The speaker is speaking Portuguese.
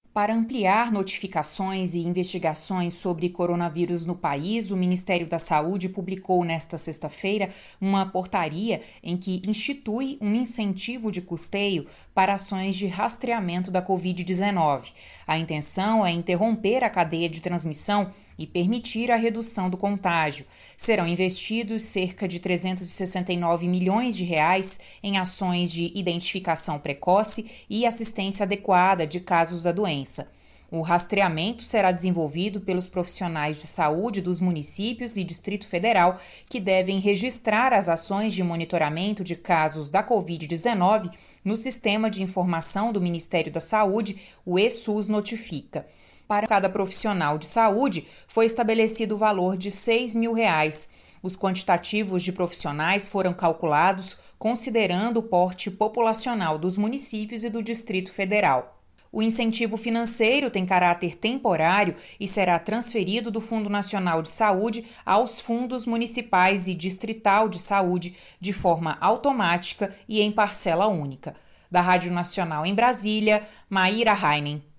Para ampliar notificações e investigações sobre coronavírus no país, o Ministério da Saúde publicou nesta sexta-feira uma portaria em que institui um incentivo de custeio para ações de rastreamento da Covid-19. A intenção é interromper a cadeia de transmissão e permitir a redução do contágio. Serão investidos cerca de 369 milhões de reais em ações de identificação precoce e assistência adequada de casos da doença. O rastreamento será desenvolvido pelos profissionais de saúde dos municípios e Distrito Federal, que devem registrar as ações de monitoramento de casos da Covid-19 no Sistema de Informação do Ministério da Saúde, o eSUS Notifica. Para cada profissional de saúde, foi estabelecido o valor de R$ 6.000. Os quantitativos de profissionais foram calculados considerando o porte populacional dos municípios e do Distrito Federal. O incentivo financeiro tem caráter temporário e será transferido do Fundo Nacional de Saúde aos fundos municipais e distrital de saúde de forma automática e em parcela única. Da Rádio Nacional em Brasília, Maíra Heinen.